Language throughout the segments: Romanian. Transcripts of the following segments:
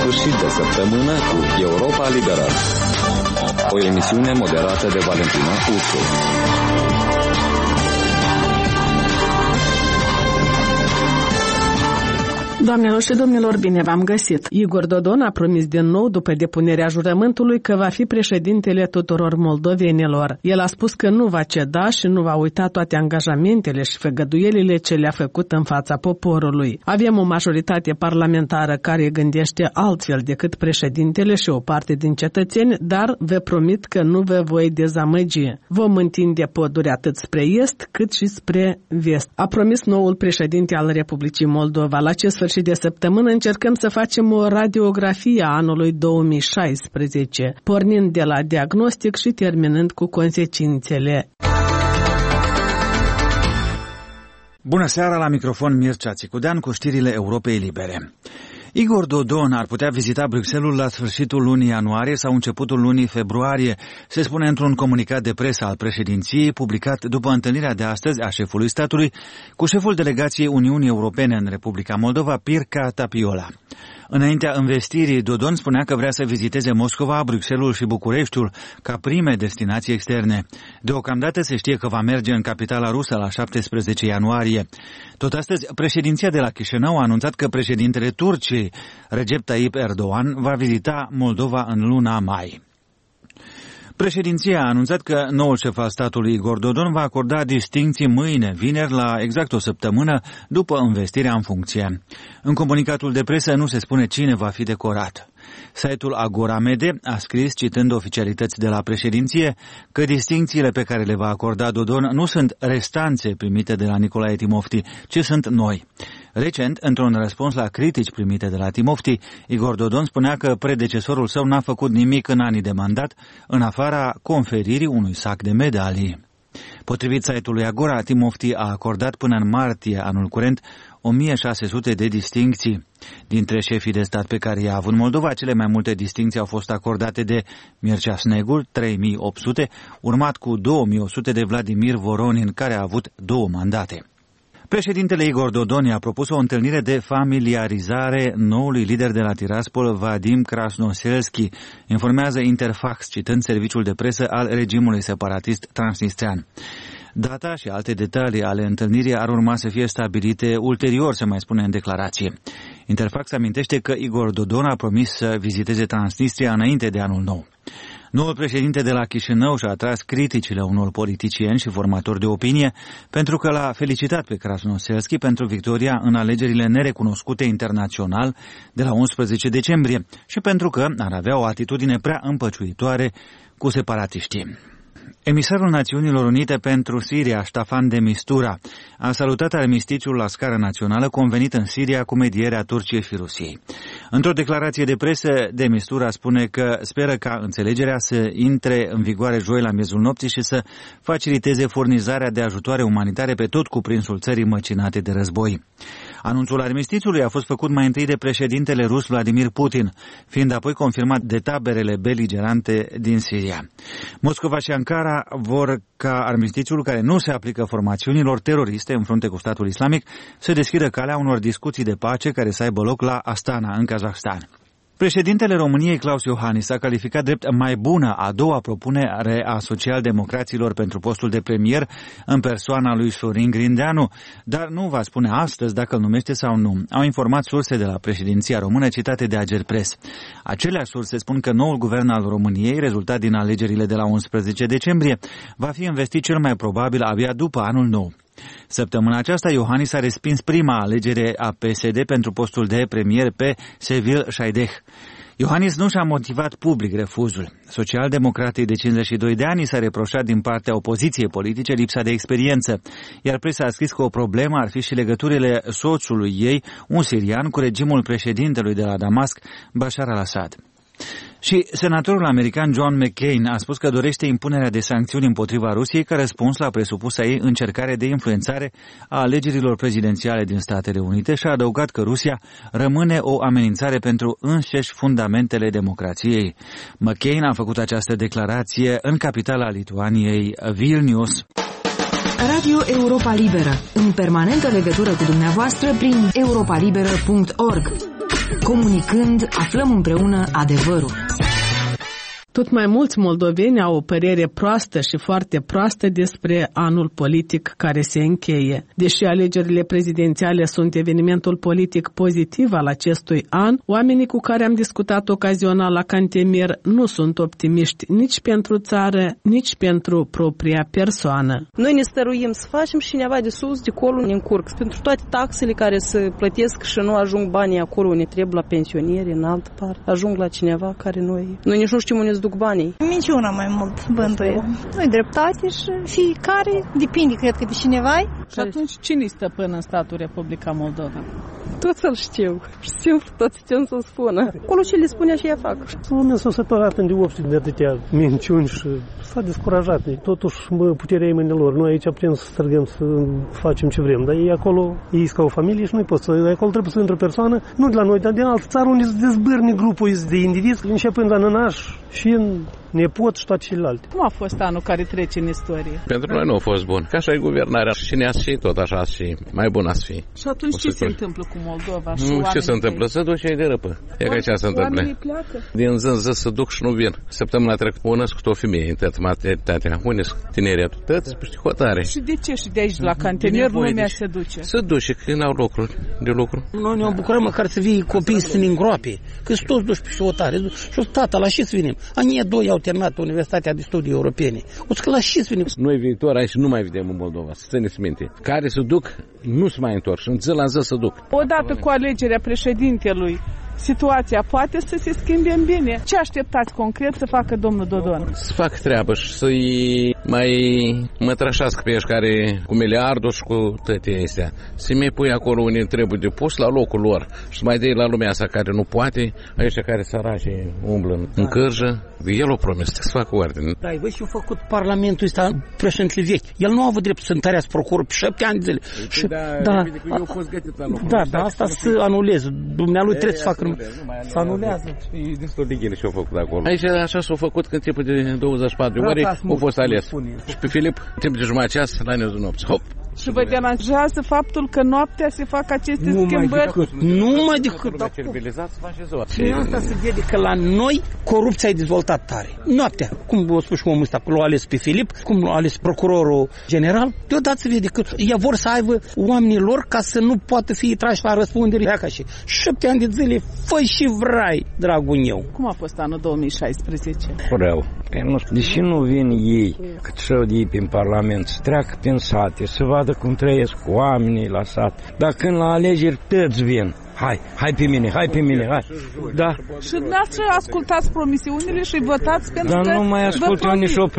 sfârșit de săptămână cu Europa Liberă. O emisiune moderată de Valentina Ursu. Doamnelor și domnilor, bine v-am găsit! Igor Dodon a promis din nou, după depunerea jurământului, că va fi președintele tuturor moldovenilor. El a spus că nu va ceda și nu va uita toate angajamentele și făgăduielile ce le-a făcut în fața poporului. Avem o majoritate parlamentară care gândește altfel decât președintele și o parte din cetățeni, dar vă promit că nu vă voi dezamăgi. Vom întinde poduri atât spre est cât și spre vest. A promis noul președinte al Republicii Moldova. La ce sfârșit de săptămână încercăm să facem o radiografie a anului 2016, pornind de la diagnostic și terminând cu consecințele. Bună seara, la microfon Mircea Țicudean cu știrile Europei Libere. Igor Dodon ar putea vizita Bruxelles la sfârșitul lunii ianuarie sau începutul lunii februarie, se spune într-un comunicat de presă al președinției publicat după întâlnirea de astăzi a șefului statului cu șeful delegației Uniunii Europene în Republica Moldova, Pirca Tapiola. Înaintea învestirii, Dodon spunea că vrea să viziteze Moscova, Bruxelles și Bucureștiul ca prime destinații externe. Deocamdată se știe că va merge în capitala rusă la 17 ianuarie. Tot astăzi, președinția de la Chișinău a anunțat că președintele Turciei, Recep Tayyip Erdogan, va vizita Moldova în luna mai. Președinția a anunțat că noul șef al statului Igor Dodon va acorda distincții mâine, vineri, la exact o săptămână după învestirea în funcție. În comunicatul de presă nu se spune cine va fi decorat. Site-ul Agora Mede a scris, citând oficialități de la președinție, că distincțiile pe care le va acorda Dodon nu sunt restanțe primite de la Nicolae Timofti, ci sunt noi. Recent, într-un răspuns la critici primite de la Timofti, Igor Dodon spunea că predecesorul său n-a făcut nimic în anii de mandat, în afara conferirii unui sac de medalii. Potrivit site-ului Agora, Timofti a acordat până în martie anul curent 1600 de distincții. Dintre șefii de stat pe care i-a avut Moldova, cele mai multe distincții au fost acordate de Mircea Snegur, 3800, urmat cu 2100 de Vladimir Voronin, care a avut 2 mandate. Președintele Igor Dodon i-a propus o întâlnire de familiarizare noului lider de la Tiraspol, Vadim Krasnoselski, informează Interfax, citând serviciul de presă al regimului separatist transnistrean. Data și alte detalii ale întâlnirii ar urma să fie stabilite ulterior, se mai spune în declarație. Interfax amintește că Igor Dodon a promis să viziteze Transnistria înainte de anul nou. Noul președinte de la Chișinău și-a atras criticile unor politicieni și formatori de opinie pentru că l-a felicitat pe Krasnoselski pentru victoria în alegerile nerecunoscute internațional de la 11 decembrie și pentru că ar avea o atitudine prea împăciuitoare cu separatiștii. Emisarul Națiunilor Unite pentru Siria, Staffan de Mistura, a salutat armistițiul la scară națională convenit în Siria cu medierea Turciei și Rusiei. Într-o declarație de presă, de Mistura spune că speră ca înțelegerea să intre în vigoare joi la miezul nopții și să faciliteze furnizarea de ajutoare umanitare pe tot cuprinsul țării măcinate de război. Anunțul armistițiului a fost făcut mai întâi de președintele rus Vladimir Putin, fiind apoi confirmat de taberele beligerante din Siria. Moscova și Ankara vor ca armistițiul, care nu se aplică formațiunilor teroriste în frunte cu statul islamic, să deschidă calea unor discuții de pace care să aibă loc la Astana, în Kazahstan. Președintele României, Klaus Iohannis, a calificat drept mai bună a doua propunere a socialdemocraților pentru postul de premier în persoana lui Sorin Grindeanu, dar nu va spune astăzi dacă îl numește sau nu. Au informat surse de la președinția română citate de Agerpres. Aceleași surse spun că noul guvern al României, rezultat din alegerile de la 11 decembrie, va fi investit cel mai probabil abia după anul nou. Săptămâna aceasta, Iohannis a respins prima alegere a PSD pentru postul de premier pe Sevil Șaideh. Iohannis nu și-a motivat public refuzul. Socialdemocratii de 52 de ani s-a reproșat din partea opoziției politice lipsa de experiență, iar presa a scris că o problemă ar fi și legăturile soțului ei, un sirian, cu regimul președintelui de la Damasc, Bashar al-Assad. Și senatorul american John McCain a spus că dorește impunerea de sancțiuni împotriva Rusiei ca răspuns la presupusa ei încercare de influențare a alegerilor prezidențiale din Statele Unite și a adăugat că Rusia rămâne o amenințare pentru înșeși fundamentele democrației. McCain a făcut această declarație în capitala Lituaniei, Vilnius. Radio Europa Liberă, în permanentă legătură cu dumneavoastră prin europalibera.org. Comunicând, aflăm împreună adevărul. Tot mai mulți moldoveni au o părere proastă și foarte proastă despre anul politic care se încheie. Deși alegerile prezidențiale sunt evenimentul politic pozitiv al acestui an, oamenii cu care am discutat ocazional la Cantemir nu sunt optimiști nici pentru țară, nici pentru propria persoană. Noi ne stăruim să facem și cineva de sus, de acolo ne încurc. Pentru toate taxele care se plătesc și nu ajung banii acolo, ne trebuie la pensionieri, în altă parte. Ajung la cineva care noi nici nu știm unde se duc banii. Minciuna mai mult bântuie. Nu-i dreptate și fiecare depinde, cred că, de cineva. Și atunci cine-i stăpân în statul Republica Moldova? Toți să-l știu. Și simplu toți știu să-l spună. Acolo ce le spune și ea fac. Oamenii s-au săturat de obște de atâtea minciuni și s-a descurajat. Totuși, puterea e mâinilor. Noi aici putem să străgăm, să facem ce vrem. Dar ei acolo, ei ca o familie și nu-i pot să... Acolo trebuie să intre o persoană, nu de la noi, dar de altă țară unde se dezbârne grupul de indivizi, începând la nănaș și în nepot și toate celelalte. Cum a fost anul care trece în istorie? Pentru noi nu a fost bun. Ca așa e guvernarea. Și ne ați fi tot așa și mai bun ați fi. Și atunci ce se întâmplă cu Moldova? Nu, ce se întâmplă? Se duce de răpă. E ca ce se întâmplă. Oamenii pleacă? Din zi în zi se duc și nu vin. Săptămâna trecută o născut o femeie în tătă maternitatea. Unde tineretul? Tăți, peste hotare. Și de ce și de aici la Cantemir lumea se duce? Se duce, că n-au lucruri de lucru. Noi ne bucurăm măcar să vii copiii să ne îngroape. Că sunt toți duși pe hotare. Și tata, la ce să venim? Anii doi au terminat Universitatea de Studii Europene. O să că la ce să venim? Noi viitor aici nu mai vedem în Moldova, să țineți minte. Care se duc, nu se mai întorc și în zi la zi se duc. Odată cu alegerea președintelui, situația poate să se schimbe în bine. Ce așteptați concret să facă domnul Dodon? Să facă treabă și să-i mai mătrășească pe ești care cu miliardul și cu toate astea. Să-i mai pui acolo unde trebuie de pus la locul lor și să mai dai la lumea asta care nu poate, ăștia care săraci umblă în cârjă. El o promis să facă ordine. Da, voi și-a făcut parlamentul ăsta președintele vechi. El nu a avut drept să întărească procurul pe 7 ani de zile. Da, asta să anuleze. Dumnealui trebuie să facă. Să anulează. E destul de ghine ce-au făcut acolo. Aici așa s-au făcut când timpul de 24 de ore au fost ales. Și pe Filip, timp de jumătate ceas, la neul de nopți. Hop! Și vă deranjează faptul că noaptea se fac aceste schimbări? Numai decât. Și asta se vede că la noi corupția e dezvoltat tare. Noaptea, cum o spus și omul ăsta, l-a ales pe Filip, cum l-a ales procurorul general, deodată se vede că ei vor să aibă oamenii lor ca să nu poată fi trași la răspundere. Ca și 7 ani de zile, fă și vrai, dragul meu. Cum a fost anul 2016? Rău. Deși nu vin ei, cât șau de ei prin Parlament, să treacă prin sate, să vadă cum trăiesc oamenii la sat. Dar când la alegeri toți vin, hai pe mine, hai. Da. Și dumneavoastră ascultați promisiunile și votați pentru că... Dar nu mai ascult eu nici o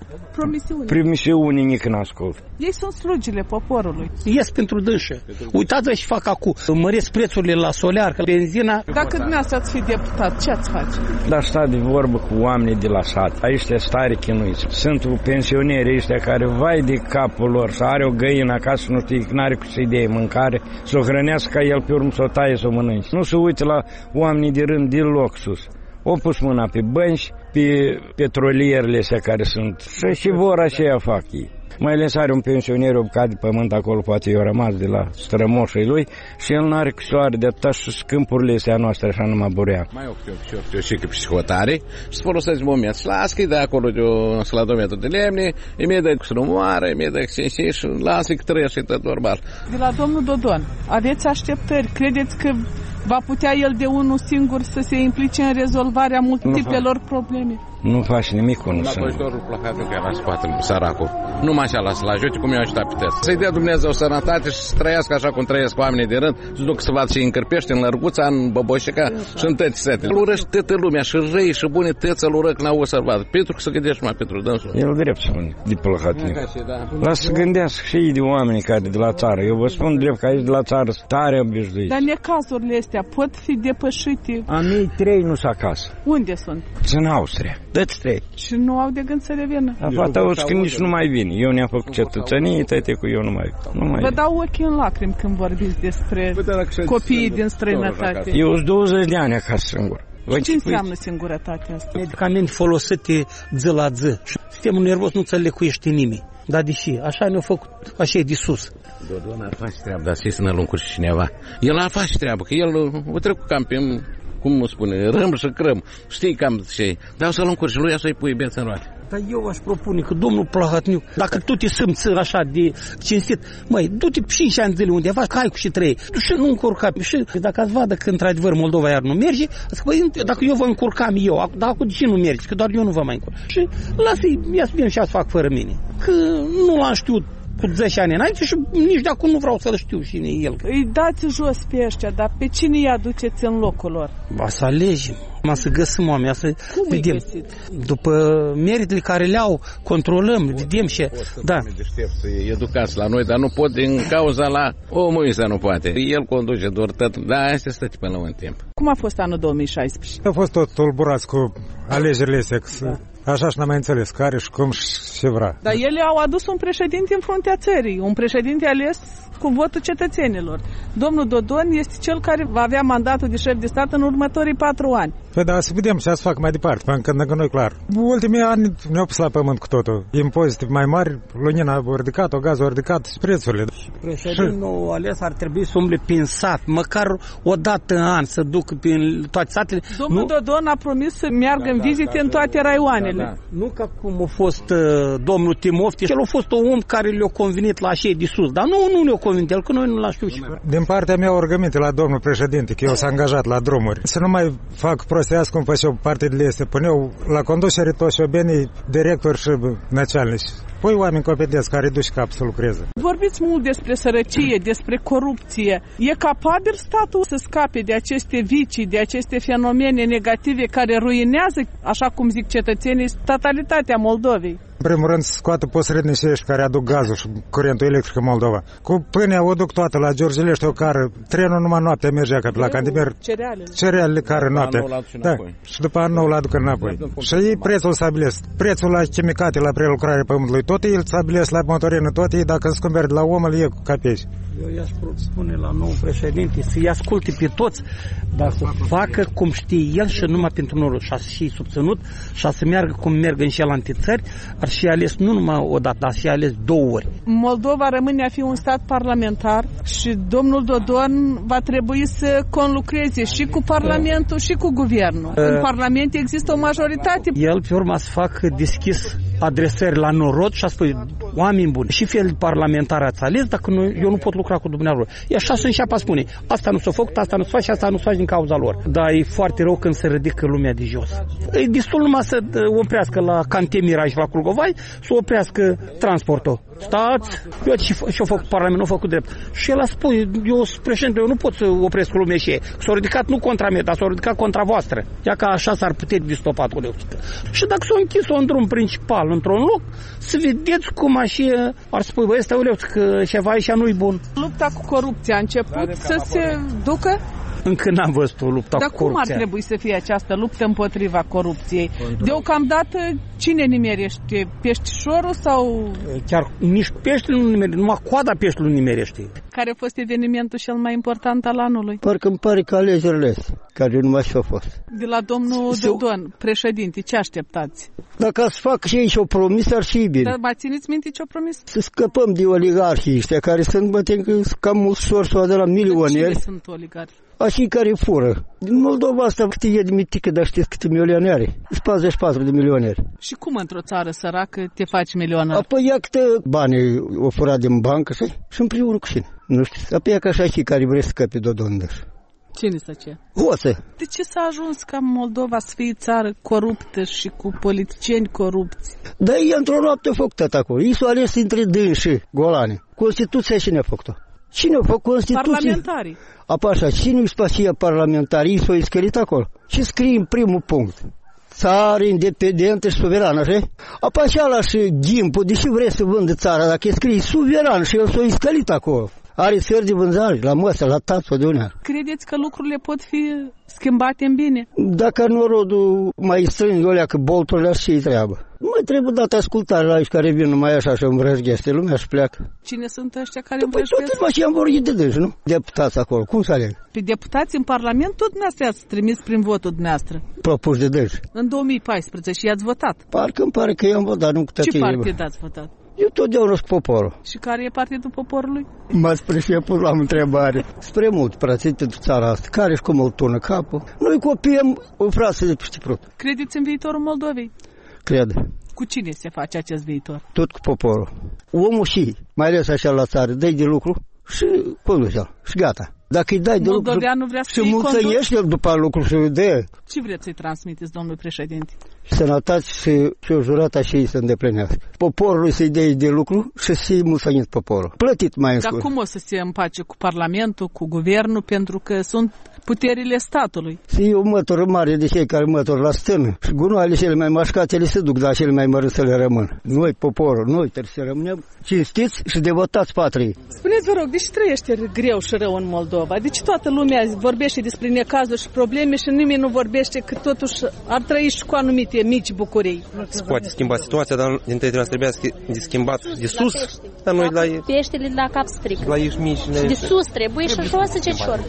promisiune nici nu ascult. Ei sunt slugile poporului. Ies pentru dânsă. Uitați-vă și fac acum. Măresc prețurile la solear, că benzina... Dacă dumneavoastră ați fi deputat, ce ați face? Dar sta de vorbă cu oamenii de la sat. Aici stare chinuiți. Sunt pensionieri ăștia care vai de capul lor să are o găină acasă, nu știu, n-are cu să-i dea mâncare, să o hrănească ca el pe urmă să o taie, să o mănânci. Nu se uită la oamenii de rând deloc sus. O pus mâna pe bănci, pe petrolierele astea care sunt. Și vor aceea fac ei. Mai ales are un pensioner obucat de pământ acolo, poate i-a rămas de la strămoșii lui și el n-are cu soare de atâta și câmpurile astea noastre așa numai burea. Mai optiu și că psihotare și să folosesc moment. Și las că-i de acolo de un sladometru de lemne, îmi dă să nu moară, îmi dă extensie și lasă că trăiește tot normal. De la domnul Dodon, aveți așteptări? Credeți că va putea el de unul singur să se implice în rezolvarea multiplelor probleme? Nu faci nimic cu la păjitorul plăcatul care la spate, săracul. Numai așa lasă la ajute cum i-a ajutat pe tăți. Să-i dea Dumnezeu sănătate și să trăiască așa cum trăiesc oamenii de rând, să duc să vadă și în Cârpești, în Lărguța, în Boboșica și în tăți setele. Îl urăști toată lumea și răi și bune tăți îl urăc n-au observat. Pentru că să gândești mai pentru dânsul. El drept spune, de plăcatnic. Lasă să gândească și ei de oamenii care de la țară. Eu vă spun drept că aici de la țară tare obișnuiți. Dar necazurile astea pot fi depășite? A mei 3 nu sunt acasă. Unde sunt? Sunt în Austria. Dă-ți 3. Și nu au de gând să revină. Fata o că nici nu mai vin. Eu ne-am făcut cetățenie, tăte cu eu nu mai vin. Vă dau ochii în lacrimi când vorbiți despre copiii din străinătate. Eu sunt 20 de ani acasă singur. Ce înseamnă singurătatea asta? Medicamente folosite zi la zi. Sistemul nervos nu ți-l lecuiește nimeni. Dar deși, așa ne-a făcut, așa e de sus. Dodon ar face treabă, dar să ne luăm și cineva. El ar face treabă, că el o trecut cam pe, cum spune, râm și crâm. Știi cam ce. Dar o să luăm și lui, să-i pui beță în roate. Dar eu aș propune că domnul Plahotniuc, dacă tu te simți așa de cinstit, măi, du-te 5 ani zile undeva, că ai cu și 3, și nu încurca. Și dacă ați vadă că într-adevăr Moldova iar nu merge, zic, băi, dacă eu vă încurcam eu, dar cu ce nu merge, că doar eu nu vă mai încurc. Și lasă-i, ia să vedem și să fac fără mine. Că nu l-am știut cu 10 ani înainte și nici de acum nu vreau să-l știu cine e el. Îi dați jos pe ăștia, dar pe cine îi aduceți în locul lor? Ba să alegem, să găsim oameni, să vedem. După meritele care le-au, controlăm, vedem și... Da. Educați la noi, dar nu pot din cauza la omul ăsta nu poate. El conduce doar tot, dar asta stă până la un timp. Cum a fost anul 2016? A fost tot tulburați cu alegerile astea. Așa și n-am mai înțeles care și cum și ce vrea. Dar ele au adus un președinte în fruntea țării, un președinte ales cu votul cetățenilor. Domnul Dodon este cel care va avea mandatul de șef de stat în următorii 4 ani. Păi da, să vedem ce să fac mai departe, pentru că nu e clar. Ultimii ani ne-au pus la pământ cu totul. Impozite mai mari, lumina a ridicat, gazul a ridicat și prețurile. Și președintul ales ar trebui să umble prin sat, măcar o dată în an să ducă prin toate satele. Domnul Dodon a promis să meargă în vizite în toate raioanele. Da. Nu ca cum a fost domnul Timofte, el a fost un om care le-a convenit la cei de sus, dar nu le-a convenit el, că noi nu l-am știut. Din partea mea o rugăminte la domnul președinte, că eu s-a angajat la drumuri, să nu mai fac prostească cum făceau partidele astea, puneau la conducere toți șobenii, directori și начальnici. Păi oameni competenți care duci cap să lucreze. Vorbiți mult despre sărăcie, despre corupție. E capabil statul să scape de aceste vicii, de aceste fenomene negative care ruinează, așa cum zic cetățenii, totalitatea Moldovei? În primul rând să scoată posrednicii ăștia care aduc gazul și curentul electric în Moldova. Cu pâinea o duc toată la Georgilești, o cară, trenul numai noaptea mergea ca la Candimer. Cerealele care noaptea. Da. Și după an nou l-aduc înapoi. Și ei prețul stabilesc. Prețul la chimicate, la prelucrarea pământului, tot ei îl stabilesc la motorină, tot ei, dacă îți cumperi de la om, îl iei cu capeși. Eu i-aș spune la nou președinte să-i asculte pe toți, dar să facă cum știe el și numai pentru noi și a și subținut și a să meargă cum merg în celelalte țări, ar și ales nu numai o dată, dar și ales 2 ori. Moldova rămâne a fi un stat parlamentar și domnul Dodon va trebui să conlucreze și cu Parlamentul și cu Guvernul. În Parlament există o majoritate. El pe urmă să facă deschis adresări la norod și a spune, oameni buni, și fel de parlamentar ați ales, dacă eu nu pot lucra cu dumneavoastră. E așa să înceapă a spune, asta nu s-a făcut, asta nu s-a face, asta nu s-a face din cauza lor. Dar e foarte rău când se ridică lumea de jos. E destul numai să oprească la Cantemira și la Culgovai, să oprească transportul. Stați, eu ce-a făcut Parlamentul, nu a făcut drept. Și el a spus, eu sunt președinte, eu nu pot să opresc lumea și ei. S-au ridicat nu contra mea, dar s-au ridicat contra voastră. Ia că așa s-ar putea distopa cu leuțită. Și dacă s-au închis un drum principal într-un loc, să vedeți cum așa ar spune, băi, ăsta că ceva aici nu-i bun. Lupta cu corupția a început să se ducă? Încă n-am văzut o luptă cu corupția. Dar cum ar trebui să fie această luptă împotriva corupției? Deocamdată, cine nimerește? Peștișorul sau... Chiar nici peștele nu nimerește, numai coada peștelui nu nimerește. Care a fost evenimentul cel mai important al anului? Parcă îmi pare că alegerile care nu mai și-au fost. De la domnul Dodon, președinte, ce așteptați? Dacă să fac și ei și-o promis, ar fi bine. Dar mai țineți minte ce-o promis? Să scăpăm de oligarhii ăștia care sunt, cam ușor de la milionieri. Cine sunt oligarhi? Așa care fură. Din Moldova asta câte e de mitică, dar știți câte milionari? Sunt 44 de milionari. Și cum într-o țară săracă te faci milionar? Apoi ia câte bani o furat din bancă și împreună cu cine. Nu știu. Apoi ia ca așa și care vrei să scăpi Dodon. Cine să ce? Oță. De ce s-a ajuns ca Moldova să fie țară coruptă și cu politicieni corupți? Dar e într-o noapte a făcut tot acolo. Ei s-au ales între dânsi și golane. Constituția cine a făcut-o? Cine a făcut Constituția? Parlamentarii. Apa așa, cine îi spația parlamentarii? Ei s-au iscălit acolo. Și scrie în primul punct. Țară independentă și suverană, așa? Apa așa la și Gimpu, deși vrei să vândă țara, dacă e scrie suveran și el s-a iscălit acolo. Are sfert de vânzare, la măsă, la tață, de unea. Credeți că lucrurile pot fi schimbate în bine? Dacă norodul mai strâng olea că bolturile și-i treabă. Mai trebuie dat ascultare la aici care vin numai așa și îmbrăzghește, lumea și pleacă. Cine sunt ăștia care îmbrăzghesc? Păi tot și am vorbit de dânsi, nu? Deputați acolo, cum să aleg? Pe deputați în Parlament tot dumneavoastră ați trimis prin votul dumneavoastră. Propuși de dânsi. În 2014 și i-ați votat. Parcă îmi pare că i-am votat, nu cu tătie. Ce partid ați votat? Eu totdeauna sunt poporul. Și care e Partidul Poporului? M-ați priceput la întrebare. Spre mult, frate, pentru țara asta. Care și cum îl tună capul? Noi copiem o frasă de peste prut. Credeți în viitorul Moldovei? Cred. Cu cine se face acest viitor? Tot cu poporul. Omul și, mai ales așa la țară, dă-i de lucru și conduce-l. Și gata. Dacă îi dai de lucru și mulțăiești el după lucru și de... Ce vreți să-i transmiteți, domnul președinte? Sănătate și o jurată și ei să îndeplinească. Poporul să-i dea de lucru și să-i mulțăiți poporul. Plătit mai în scurt. Dar cum o să se împace cu Parlamentul, cu Guvernul, pentru că sunt puterile statului? E o mătură mare de cei care mătură la stână. Și gunoaiele cele mai mașcate le se duc, dar cele mai mărâți să le rămân. Noi, poporul, noi trebuie să rămânem cinstiți și devotați patriei. Spuneți, vă rog, de ce trăiește greu și rău în Moldova? Deci toată lumea vorbește despre necazuri și probleme și nimeni nu vorbește că totuși ar trăi și cu anumite mici bucurii. Se poate schimba situația, dar dintre noi trebuie de schimbat de sus, dar noi la... Peștele la cap stric. La ei mici. De sus trebuie și așa să cecior.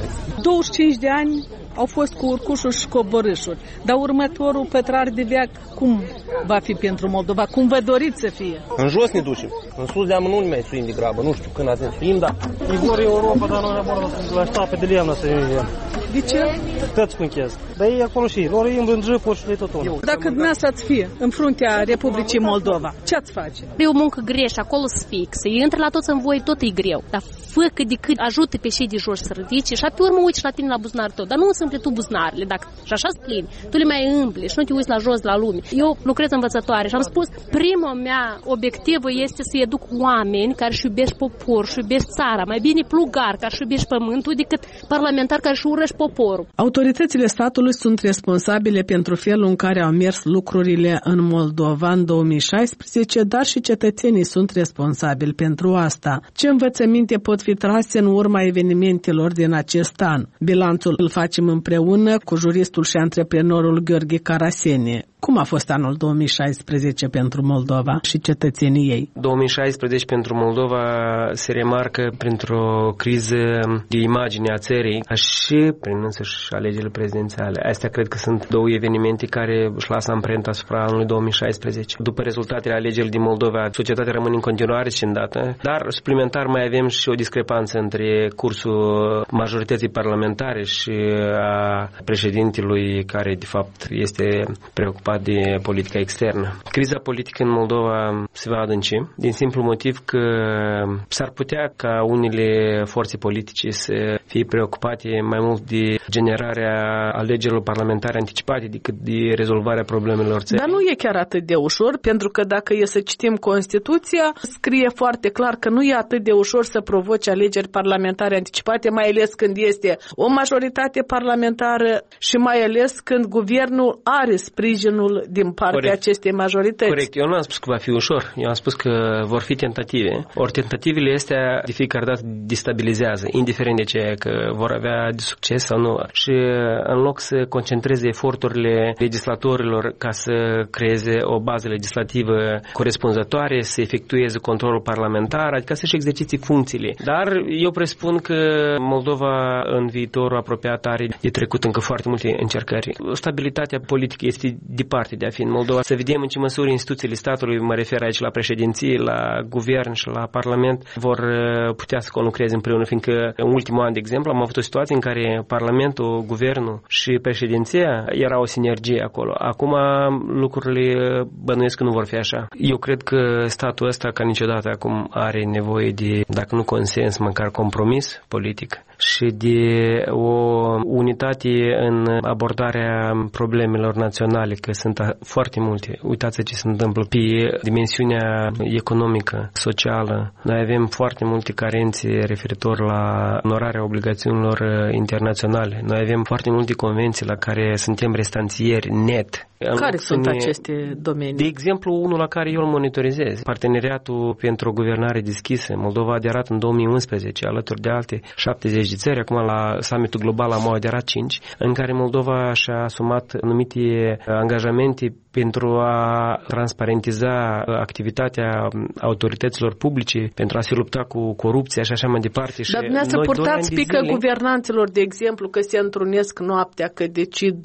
25 de ani au fost cu urcușuri și coborâșuri, dar următorul pătrar de veac cum va fi pentru Moldova? Cum vă doriți să fie? În jos ne ducem, în sus de amă nu mai suim de grabă, nu știu când ați suim, dar... E vor Europa, dar noi am la ștape de lemnă să iei. De ce? Tăți cunchez. Dar ei acolo și lor îi îmbrângă și le tot unul. Dacă dumneavoastră ați fi în fruntea Republicii Moldova, ce ați face? E o muncă greșă, acolo să fie, să intre la toți în voi, tot e greu. Dar fă cât de cât ajută pe cei de jos să ridice și pe urmă uiți la tine la buzunar tău. Dar nu îți împli tu buzunarele, dacă și așa îți plini, tu le mai împli și nu te uiți la jos la lume. Eu lucrez învățătoare și am spus, primul mea obiectiv este să educ oameni care își iubesc popor, și iubesc țara, mai bine plugar care își iubesc pământul decât parlamentar care își urăși poporul. Autoritățile statului sunt responsabile pentru felul în care au mers lucrurile în Moldova în 2016, dar și cetățenii sunt responsabili pentru asta. Ce învățăminte pot fi trase în urma evenimentelor din acest an? Bilanțul îl facem împreună cu juristul și antreprenorul Gheorghe Carasenie. Cum a fost anul 2016 pentru Moldova și cetățenii ei? 2016 pentru Moldova se remarcă printr-o criză de imagine a țării și prin însăși alegerile prezidențiale. Astea cred că sunt două evenimente care își lasă amprenta asupra anului 2016. După rezultatele alegerilor din Moldova, societatea rămâne în continuare scindată, dar suplimentar mai avem și o discrepanță între cursul majorității parlamentare și a președintelui care de fapt este preocupat de politica externă. Criza politică în Moldova se va adânci din simplu motiv că s-ar putea ca unele forțe politice să fie preocupate mai mult de generarea alegerilor parlamentare anticipate decât de rezolvarea problemelor țării. Dar nu e chiar atât de ușor, pentru că dacă e să citim Constituția, scrie foarte clar că nu e atât de ușor să provoci alegeri parlamentare anticipate, mai ales când este o majoritate parlamentară și mai ales când guvernul are sprijinul din partea acestei majorități. Corect. Eu nu am spus că va fi ușor. Eu am spus că vor fi tentative. Ori tentativele astea de fiecare dată destabilizează, indiferent de ce, că vor avea de succes sau nu. Și în loc să concentreze eforturile legislatorilor ca să creeze o bază legislativă corespunzătoare, să efectueze controlul parlamentar, adică să-și exerciți funcțiile. Dar eu presupun că Moldova în viitorul apropiat are de trecut încă foarte multe încercări. Stabilitatea politică este departe de a fi în Moldova. Să vedem în ce măsură instituțiile statului, mă refer aici la președinție, la guvern și la parlament, vor putea să conlucreze împreună, fiindcă în ultimul an, de exemplu, am avut o situație în care parlamentul, guvernul și președinția era o sinergie acolo. Acum lucrurile bănuiesc că nu vor fi așa. Eu cred că statul ăsta ca niciodată acum are nevoie de, dacă nu consens, măcar compromis politic și de o unitate în abordarea problemelor naționale, că sunt foarte multe. Uitați ce se întâmplă pe dimensiunea economică, socială. Noi avem foarte multe carențe referitor la onorarea obligațiunilor internaționale. Noi avem foarte multe convenții la care suntem restanțieri net. Care sunt aceste domenii? De exemplu, unul la care eu îl monitorizez. Parteneriatul pentru o guvernare deschisă. Moldova a aderat în 2011, alături de alte 70 de țări. Acum la summitul global am aderat 5, în care Moldova și-a asumat anumite angajamente pentru a transparentiza activitatea autorităților publice, pentru a se lupta cu corupția și așa mai departe. Dar dumneavoastră purtați pe frică guvernanților, de exemplu, că se întrunesc noaptea, că decid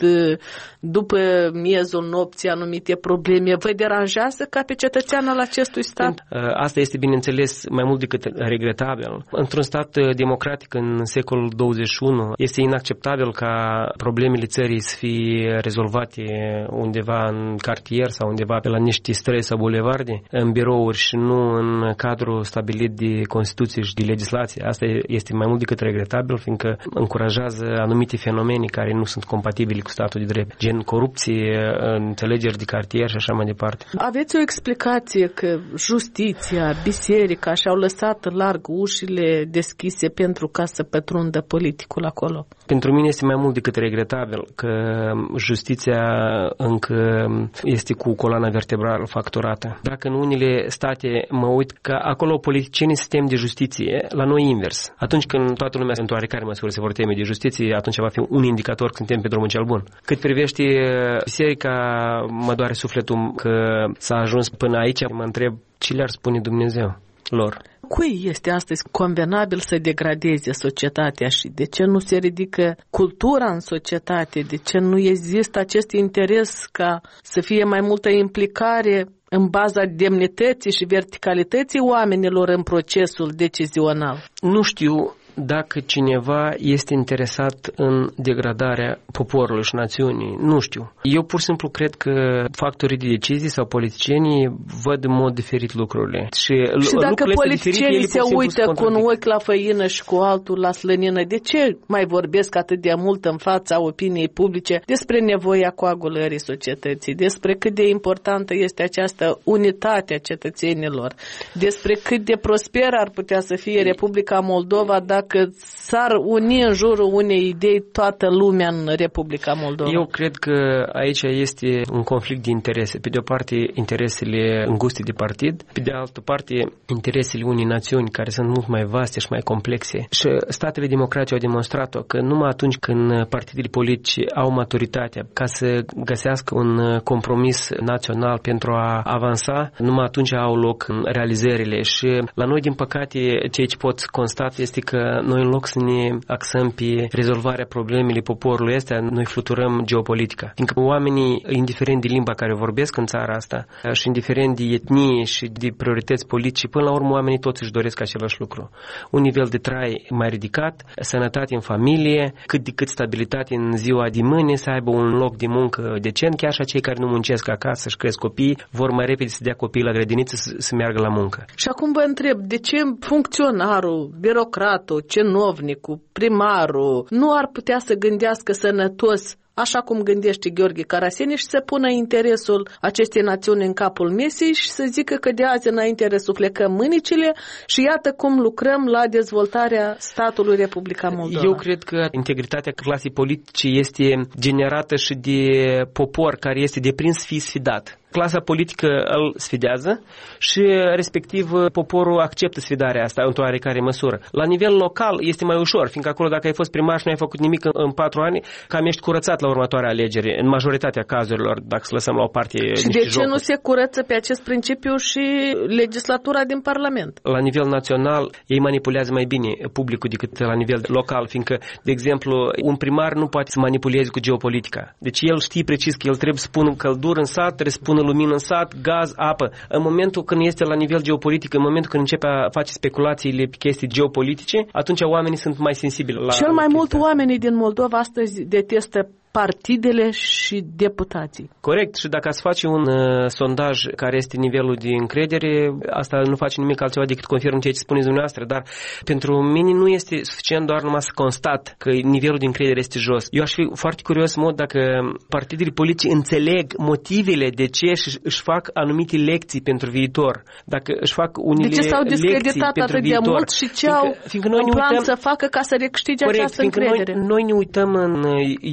după miezul nopții anumite probleme, vă deranjează ca pe cetățean al acestui stat? Asta este, bineînțeles, mai mult decât regretabil. Într-un stat democratic în secolul 21 este inacceptabil ca problemele țării să fie rezolvate undeva în cartier sau undeva pe la niște străzi sau bulevarde, în birouri și nu în cadrul stabilit de Constituție și de legislație. Asta este mai mult decât regretabil, fiindcă încurajează anumite fenomene care nu sunt compatibile cu statul de drept, gen corupție, înțelegeri de cartier și așa mai departe. Aveți o explicație că justiția, biserica și-au lăsat larg ușile deschise pentru ca să pătrundă politicul acolo? Pentru mine este mai mult decât regretabil că justiția încă este cu coloana vertebrală facturată. Dacă în unele state mă uit că acolo politicienii sistem de justiție, la noi invers. Atunci când toată lumea în oarecare măsură se vor teme de justiție, atunci va fi un indicator că suntem pe drumul cel bun. Cât privește biserica, mă doare sufletul că s-a ajuns până aici, mă întreb ce le-ar spune Dumnezeu lor. Cui este astăzi convenabil să degradeze societatea și de ce nu se ridică cultura în societate? De ce nu există acest interes ca să fie mai multă implicare în baza demnității și verticalității oamenilor în procesul decizional? Nu știu dacă cineva este interesat în degradarea poporului și națiunii. Nu știu. Eu pur și simplu cred că factorii de decizii sau politicienii văd în mod diferit lucrurile. Și dacă politicienii se uită cu un ochi la făină și cu altul la slănină, de ce mai vorbesc atât de mult în fața opiniei publice despre nevoia coagulării societății, despre cât de importantă este această unitate a cetățenilor, despre cât de prosperă ar putea să fie Republica Moldova dacă s-ar uni în jurul unei idei toată lumea în Republica Moldova? Eu cred că aici este un conflict de interese. Pe de o parte, interesele înguste de partid, pe de altă parte, interesele unei națiuni care sunt mult mai vaste și mai complexe. Și statele democratice au demonstrat-o că numai atunci când partidele politice au maturitatea ca să găsească un compromis național pentru a avansa, numai atunci au loc realizările. Și la noi, din păcate, ceea ce pot constat este că noi, în loc să ne axăm pe rezolvarea problemelor poporului ăsta, noi fluturăm geopolitica. Fiindcă oamenii, indiferent de limba care vorbesc în țara asta și indiferent de etnie și de priorități politice, până la urmă oamenii toți își doresc același lucru. Un nivel de trai mai ridicat, sănătate în familie, cât de cât stabilitate în ziua de mâine, să aibă un loc de muncă decent, chiar și cei care nu muncesc acasă și cresc copii, vor mai repede să dea copiii la grădiniță să meargă la muncă. Și acum vă întreb, de ce funcționarul, birocratul, cenovnicul, primarul nu ar putea să gândească sănătos, așa cum gândește Gheorghe Caraseni, și să pună interesul acestei națiuni în capul mesei și să zică că de azi înainte răsuflecăm mânicile și iată cum lucrăm la dezvoltarea statului Republica Moldova. Eu cred că integritatea clasei politice este generată și de popor care este deprins să fie sfidat. Clasa politică îl sfidează și respectiv poporul acceptă sfidarea asta într-o oarecare măsură. La nivel local este mai ușor, fiindcă acolo dacă ai fost primar și nu ai făcut nimic în 4 ani, cam ești curățat la următoarea alegere, în majoritatea cazurilor, dacă să lăsăm la o parte și de ce jocuri. Nu se curăță pe acest principiu și legislatura din Parlament? La nivel național, ei manipulează mai bine publicul decât la nivel local, fiindcă, de exemplu, un primar nu poate să manipuleze cu geopolitica. Deci el știe precis că el trebuie să pună căldură în sat, trebuie să pună lumină în sat, gaz, apă. În momentul când este la nivel geopolitic, în momentul când începe a face speculațiile pe chestii geopolitice, atunci oamenii sunt mai sensibili la cel mai mult oamenii din Moldova astăzi detestă partidele și deputații. Corect. Și dacă ați face un sondaj care este nivelul de încredere, asta nu face nimic altceva decât confirm ceea ce spuneți dumneavoastră, dar pentru mine nu este suficient doar numai să constat că nivelul de încredere este jos. Eu aș fi foarte curios mod dacă partidele politice înțeleg motivele de ce și își fac anumite lecții pentru viitor. Dacă își fac unele lecții pentru viitor. De ce s-au discreditat atât de mult și ce au în plan să facă ca să recâștige această încredere? Noi ne uităm în istoria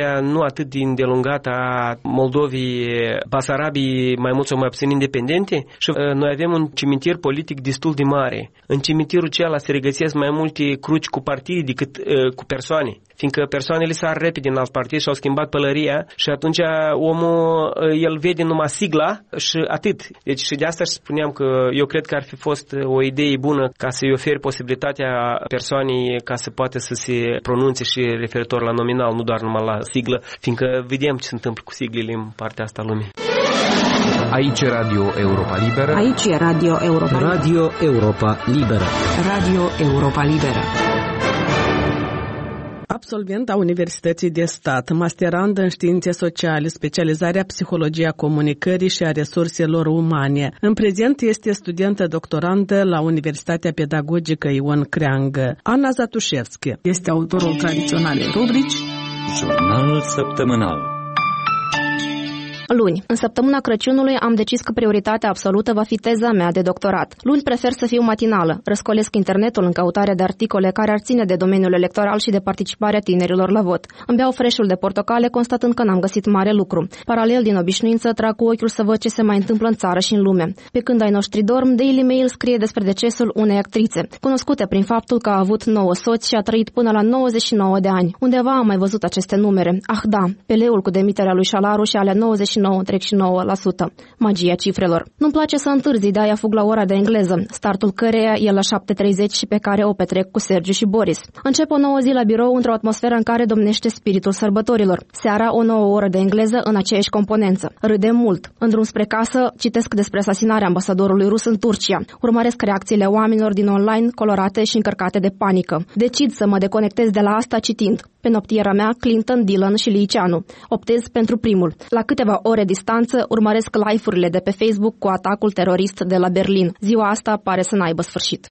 istoria nu atât de îndelungată a Moldovei, Basarabii mai mult sau mai puțin independente și noi avem un cimitir politic destul de mare. În cimitirul acela se regăsesc mai multe cruci cu partide decât cu persoane, fiindcă persoanele sar repede în alt partid și au schimbat pălăria și atunci omul, el vede numai sigla și atât. Deci și de asta spuneam că eu cred că ar fi fost o idee bună ca să-i oferi posibilitatea persoanei ca să poată să se pronunțe și referitor la nominal, nu doar numai la siglă, fiindcă vedem ce se întâmplă cu siglele în partea asta a lumii. Aici e Radio Europa Liberă. Aici e Radio Europa Liberă. Radio Europa Liberă. Radio Europa Liberă. Absolvent a Universității de Stat, masterand în științe sociale, specializarea psihologia comunicării și a resurselor umane. În prezent este studentă doctorandă la Universitatea Pedagogică Ion Creangă. Ana Zatușevski este autorul tradiționalei rubrici Jurnal săptămânal. Luni, în săptămâna Crăciunului, am decis că prioritatea absolută va fi teza mea de doctorat. Luni prefer să fiu matinală. Răscolesc internetul în căutarea de articole care ar ține de domeniul electoral și de participarea tinerilor la vot. Îmi beau freșul de portocale, constatând că n-am găsit mare lucru. Paralel, din obișnuință, trag cu ochiul să văd ce se mai întâmplă în țară și în lume. Pe când ai noștri dorm, Daily Mail scrie despre decesul unei actrițe, cunoscute prin faptul că a avut 9 soți și a trăit până la 99 de ani. Undeva am mai văzut aceste numere. Ah da, peleul cu demiterea lui Șalaru și alea 99,9%. Magia cifrelor. Nu-mi place să întârzi, de-aia fug la ora de engleză, startul căreia e la 7:30 și pe care o petrec cu Sergiu și Boris. Încep o nouă zi la birou într-o atmosferă în care domnește spiritul sărbătorilor. Seara o nouă oră de engleză în aceeași componență. Râdem mult. În drum spre casă citesc despre asasinarea ambasadorului rus în Turcia. Urmăresc reacțiile oamenilor din online, colorate și încărcate de panică. Decid să mă deconectez de la asta citind. Pe noptiera mea, Clinton, Dylan și Liceanu. Optez pentru primul. La câteva ore distanță, urmăresc live-urile de pe Facebook cu atacul terorist de la Berlin. Ziua asta pare să n-aibă sfârșit.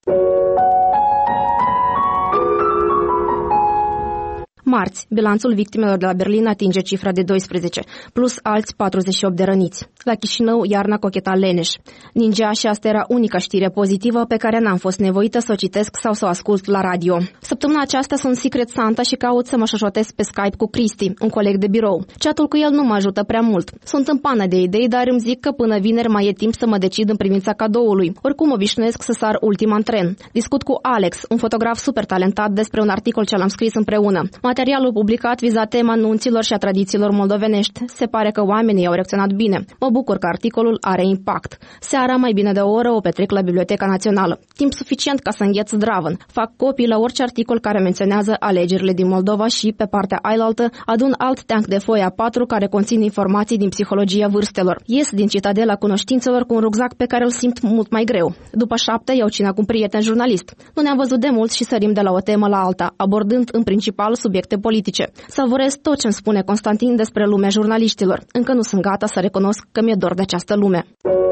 Marți, bilanțul victimelor de la Berlin atinge cifra de 12, plus alți 48 de răniți. La Chișinău, iarna cocheta leneș. Ningea și asta era unica știre pozitivă pe care n-am fost nevoită să o citesc sau să o ascult la radio. Săptămâna aceasta sunt Secret Santa și caut să mă șoșotez pe Skype cu Cristi, un coleg de birou. Chatul cu el nu mă ajută prea mult. Sunt în pană de idei, dar îmi zic că până vineri mai e timp să mă decid în privința cadoului. Oricum obișnuiesc să sar ultima în tren. Discut cu Alex, un fotograf super talentat, despre un articol ce l-am scris împreună. Materialul publicat viza tema nunților și a tradițiilor moldovenești. Se pare că oamenii au reacționat bine. Mă bucur că articolul are impact. Seara, mai bine de o oră, o petrec la Biblioteca Națională. Timp suficient ca să îngheț zdravăn. Fac copii la orice articol care menționează alegerile din Moldova și, pe partea ailaltă, adun alt teanc de foi A4 care conțin informații din psihologia vârstelor. Ies din citadela cunoștințelor cu un rucsac pe care îl simt mult mai greu. După 7, iau cina cu un prieten jurnalist. Nu ne-am văzut de mult și sărim de la o temă la alta, abordând în principal subiecte politice. Savurez tot ce îmi spune Constantin despre lumea jurnaliștilor. Încă nu sunt gata să recunosc că mi-e dor de această lume.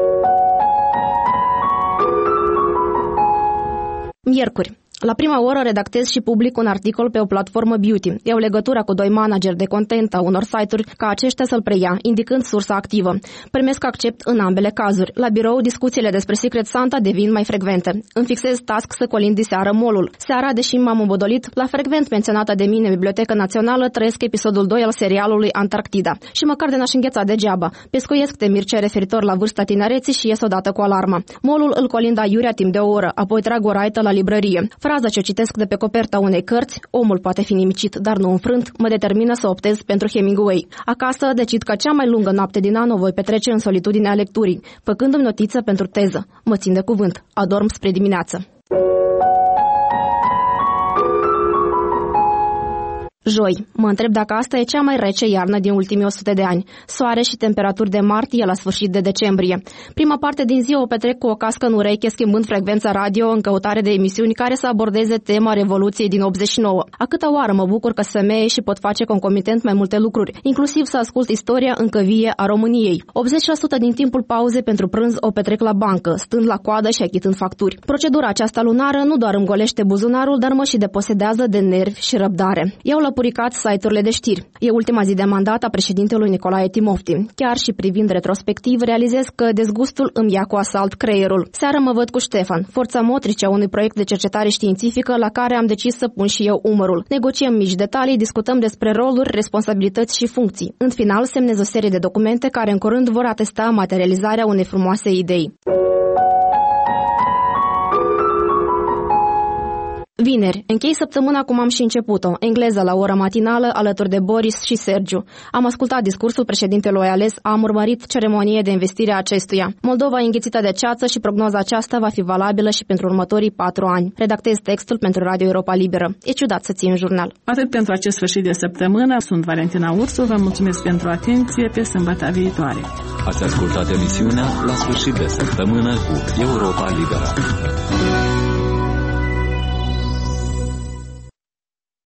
Miercuri. La prima oră redactez și public un articol pe o platformă beauty. Iau legătura cu 2 manageri de content a unor site-uri ca aceștia să-l preia, indicând sursa activă. Primesc accept în ambele cazuri. La birou, discuțiile despre Secret Santa devin mai frecvente. Îmi fixez task să colind diseară mall-ul. Seara, deși m-am îmbodolit, la frecvent menționată de mine Biblioteca Națională, trăiesc episodul 2 al serialului Antarctida. Și măcar de n-aș îngheța degeaba. Pescuiesc de mircea referitor la vârsta tinereții și ies odată cu alarma. Mall-ul îl colind aiurea timp de o oră, apoi trag o raită la librărie. Fraza ce o citesc de pe coperta unei cărți, omul poate fi nimicit, dar nu înfrânt, mă determină să optez pentru Hemingway. Acasă decid că cea mai lungă noapte din an o voi petrece în solitudinea lecturii, făcându-mi notiță pentru teză. Mă țin de cuvânt. Adorm spre dimineață. Joi. Mă întreb dacă asta e cea mai rece iarnă din ultimii 100 de ani. Soare și temperaturi de martie la sfârșit de decembrie. Prima parte din zi o petrec cu o cască în ureche, schimbând frecvența radio în căutare de emisiuni care să abordeze tema Revoluției din 89. A câta oară mă bucur că semeie și pot face concomitent mai multe lucruri, inclusiv să ascult istoria încă vie a României. 80% din timpul pauze pentru prânz o petrec la bancă, stând la coadă și achitând facturi. Procedura aceasta lunară nu doar îmi golește buzunarul, dar mă și deposedează de nervi și răbdare. Iau la înăpuricat site-urile de știri. E ultima zi de mandat a președintelui Nicolae Timofti. Chiar și privind retrospectiv, realizez că dezgustul îmi ia cu asalt creierul. Seară mă văd cu Ștefan, forța motrice a unui proiect de cercetare științifică la care am decis să pun și eu umărul. Negociem mici detalii, discutăm despre roluri, responsabilități și funcții. În final, semnez o serie de documente care în curând vor atesta materializarea unei frumoase idei. Vineri, închei săptămâna cum am și început-o, engleză la ora matinală alături de Boris și Sergiu. Am ascultat discursul președintelui ales, am urmărit ceremonie de investire a acestuia. Moldova e înghițită de ceață și prognoza aceasta va fi valabilă și pentru următorii 4 ani. Redactez textul pentru Radio Europa Liberă. E ciudat să ții un jurnal. Atât pentru acest sfârșit de săptămână. Sunt Valentina Ursu, vă mulțumesc pentru atenție, pe sâmbătă viitoare. Ați ascultat emisiunea La sfârșit de săptămână cu Europa Liberă.